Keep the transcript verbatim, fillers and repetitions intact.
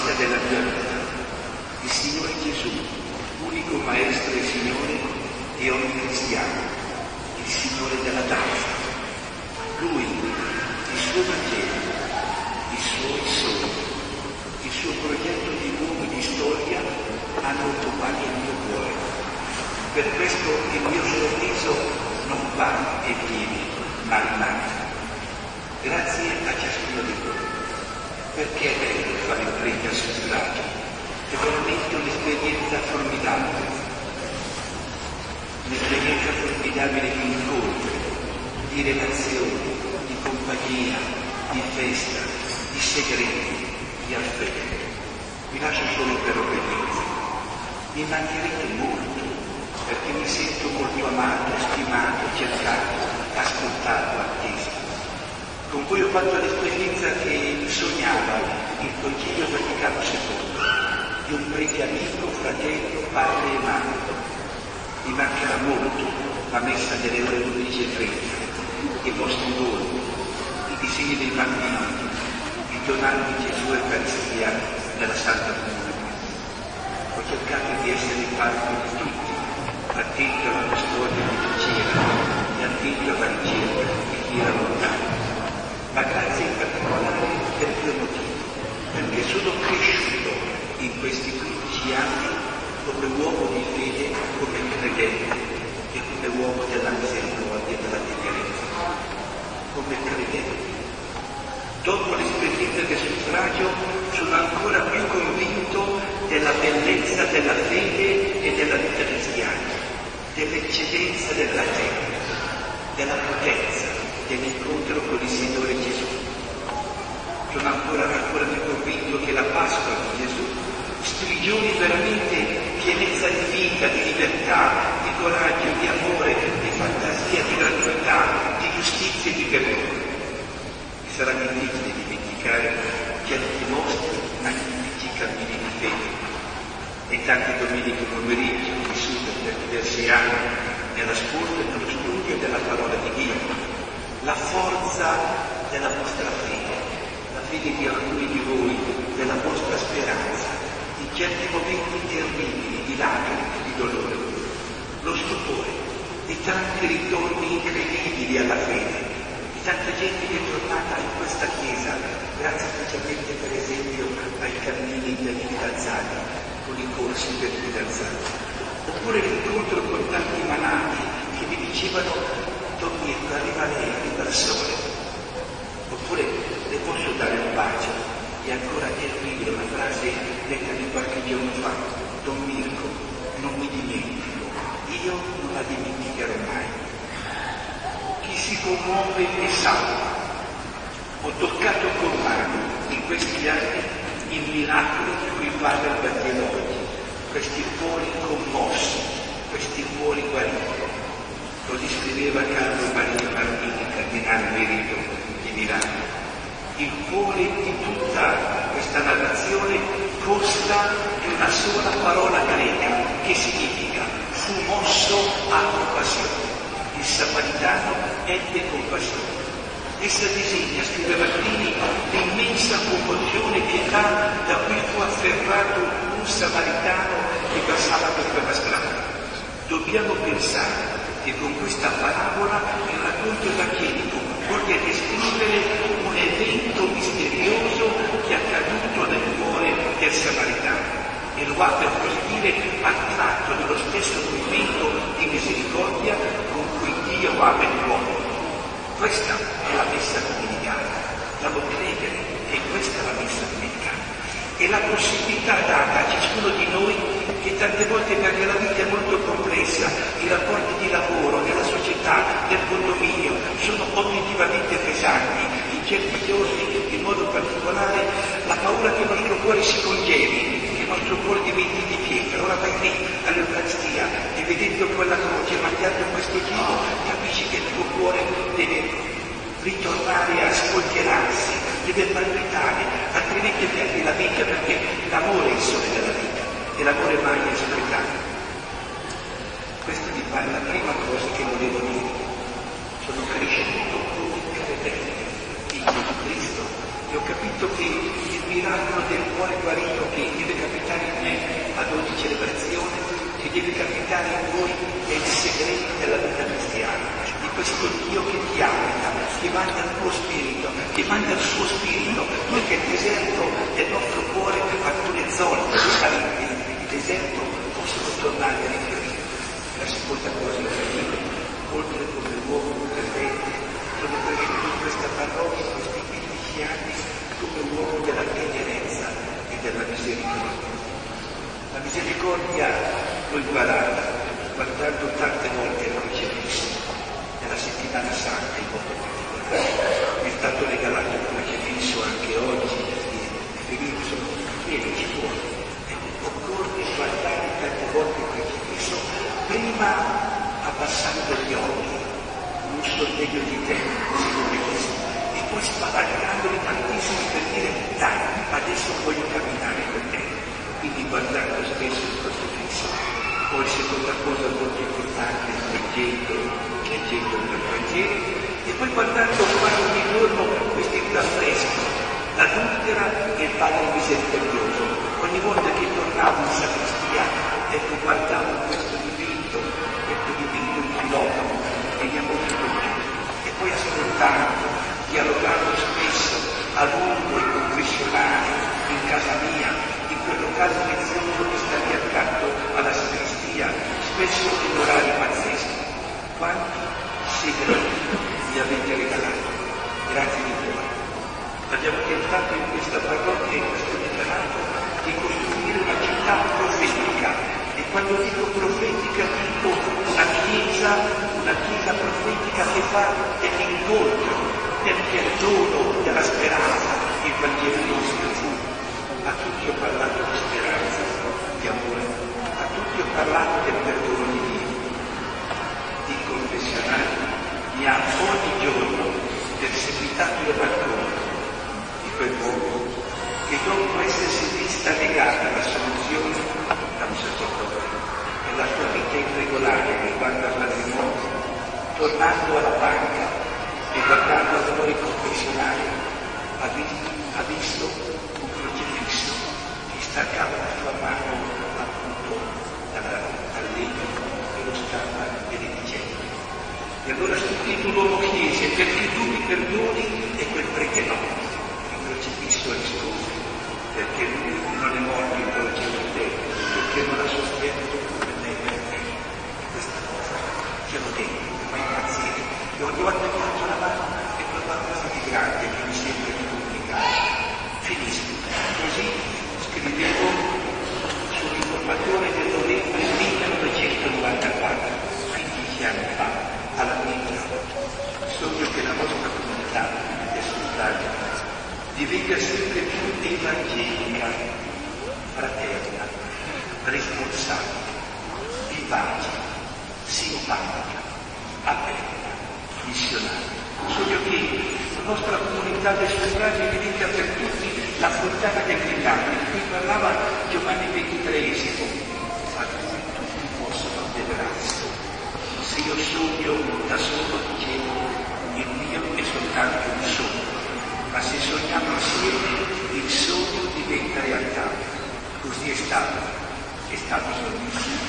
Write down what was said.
meta della mia vita. Il Signore Gesù, unico Maestro e Signore di ogni cristiano, il Signore della danza. Lui, il suo Vangelo, i suoi sogni, il suo progetto di uomo e di storia hanno occupato il mio cuore. Per questo il mio sorriso non va e viene, ma rimane. Grazie a ciascuno di voi. Perché è bello fare il prete al suffragio? È veramente un'esperienza formidabile. Un'esperienza formidabile di incontri, di relazioni, di compagnia, di festa, di segreti, di affetto. Vi lascio solo per obbedienza. Mi mancherete molto, perché mi sento molto amato, stimato, cercato, ascoltato, atteso. Con voi ho fatto l'esperienza che sognava il Concilio Vaticano secondo, di un prete amico, fratello, padre e madre. Mi mancherà molto la messa delle ore undici e trenta, i vostri doni, i disegni dei bambini, il donare di Gesù e Eucaristia nella Santa Comunione. Ho cercato di essere parte di tutti, attento alla custodia di chi c'era e attento alla ricerca di chi era lontano. Ma grazie in particolare per due motivi, perché sono cresciuto in questi quindici anni come uomo di fede, come credente e come uomo della misericordia e della tenerezza, come credente. Dopo l'esperienza del suffragio sono ancora più convinto della bellezza della fede e della vita cristiana, dell'eccellenza della gente, della potenza dell'incontro con il Signore Gesù. Sono ancora, ancora più convinto che la Pasqua di Gesù sprigioni veramente pienezza di vita, di libertà, di coraggio, di amore, di fantasia, di gratuità, di giustizia e di perdono. Mi sarà difficile dimenticare certi mostri magnifici cammini di fede e tante domeniche pomeriggio vissute per diversi anni nell'ascolto e nello studio della parola di Dio. La forza della vostra fede, la fede di alcuni di voi, della vostra speranza, in certi momenti terribili, di lacrime, di dolore, lo stupore di tanti ritorni incredibili alla fede, di tanta gente che è tornata in questa chiesa, grazie specialmente per esempio ai cammini per i fidanzati, con i corsi per i fidanzati, oppure l'incontro con tanti malati che mi dicevano: Don Mirko, arriva lei, arriva il sole. Oppure le posso dare un bacio? E ancora terribile una frase detta di qualche giorno fa: Don Mirko, non mi dimentico, io non la dimenticherò mai. Chi si commuove e salva. Ho toccato con mano in questi anni il miracolo di cui parla il Vangelo oggi, questi cuori commossi, questi cuori guariti. Lo descriveva Carlo Maria Martini, cardinale emerito di Milano. Il cuore di tutta questa narrazione consta di una sola parola greca che significa fu mosso a compassione. Il samaritano ebbe compassione. Essa disegna, scrive Martini, l'immensa commozione e pietà da cui fu afferrato un samaritano che passava per quella strada. Dobbiamo pensare che con questa parabola il racconto evangelico voglia descrivere un evento misterioso che è accaduto nel cuore del samaritano e lo ha, per così dire, attratto nello stesso movimento di misericordia con cui Dio ama l'uomo. Questa è la messa domenicale, devo credere che questa è la messa domenicale. E la possibilità data a ciascuno di noi, che tante volte, perché la vita è molto complessa, i rapporti di lavoro, nella società, nel condominio, sono oggettivamente pesanti, in certi giorni in modo particolare la paura che il nostro cuore si congeli, che il nostro cuore diventi di pietra. Ora vai lì all'Eucaristia e vedendo quella croce, mangiando questo cibo, capisci che il tuo cuore deve ritornare a scolcherarsi, deve palpitare, altrimenti perdi la vita, perché l'amore è il sole della vita e l'amore mai è sprecato. Questa mi pare la prima cosa che volevo dire. Sono cresciuto come credente in Gesù Cristo e ho capito che il mio miracolo del cuore guarito che deve capitare in me ad ogni celebrazione, che deve capitare in voi nei segreti della vita cristiana, di questo Dio che ti abita, che manda il tuo spirito, che manda il suo spirito, perché il deserto del nostro cuore fa alcune zone, il deserto possono tornare a rifiorire. La seconda cosa incredibile, oltre come uomo credente, sono cresciuto in questa parrocchia in questi quindici anni come uomo della tenerezza e della misericordia. La misericordia l'ho imparata guardando tante volte la crocifisso, nella settimana santa in modo particolare. Mi è stato regalato il crocifisso anche oggi di Filippo, sono pieni ci vuole. E occorre guardare tante volte il crocifisso prima abbassando gli occhi, un sorveglio di te, Signore Gesù, e poi spalancandoli tantissimo per dire dai, adesso voglio camminare con te. Quindi guardando spesso il crocifisso. Poi seconda cosa molto importante, leggendo, leggendo il Vangelo, e poi guardando quasi ogni giorno questi due affreschi, l'adultera e il Padre misericordioso. Ogni volta che tornavo in sacrestia, ecco, guardavo questo dipinto, questo dipinto di filosofo, e mi ha molto colpito. E poi ascoltando, dialogando spesso a lungo e confessionale, in casa mia, in quel locale prezioso che sta lì accanto alla sacrestia, spesso in orari pazzeschi. Quanti segreti mi avete regalato? Grazie di cuore. Abbiamo tentato in questa parrocchia, in questo decanato, di costruire una città profetica. E quando dico profetica dico una chiesa, una chiesa profetica che fa dell'incontro, del perdono, della speranza. Il Vangelo di Gesù. A tutti ho parlato di speranza, di amore, a tutti ho parlato del perdono di Dio. Il confessionale mi ha ogni giorno perseguitato il racconto di quell'uomo che dopo essersi vista negata la soluzione da un sacerdote e la sua vita irregolare riguardo al matrimonio, tornando alla banca e guardando al lavoro confessionale, ha visto, ha visto un crocifisso che staccava la sua mano appunto dalla, dal legno e lo stava benedicendo. E allora subito l'uomo chiese: perché tu mi perdoni? E quel prete no. Il crocifisso rispose: perché lui non è morto in croce per te, perché non ha sostenuto per me e per te. E questa cosa ce l'ho detto, mi fa impazzire. E ogni volta che faccio la mano è qualcosa di grande che mi sembra di complicare. Finisco. Così scrivevo sull'informatore del novembre millenovecentonovantaquattro, quindici anni fa, alla Mitra. Sogno che la nostra comunità è soltanto divenga sempre più evangelica, fraterna, responsabile, vivace, simpatica, aperta, missionaria. Sogno che la nostra comunità del suffragio diventa per tutti la fontana dei cristiani, di cui parlava Giovanni ventitreesimo, a cui tutti possono abbeverarsi. Se io sogno da solo, dicevo, il mio è soltanto un sogno, ma se sogniamo insieme il sogno diventa realtà. Così è stato, è stato sogno.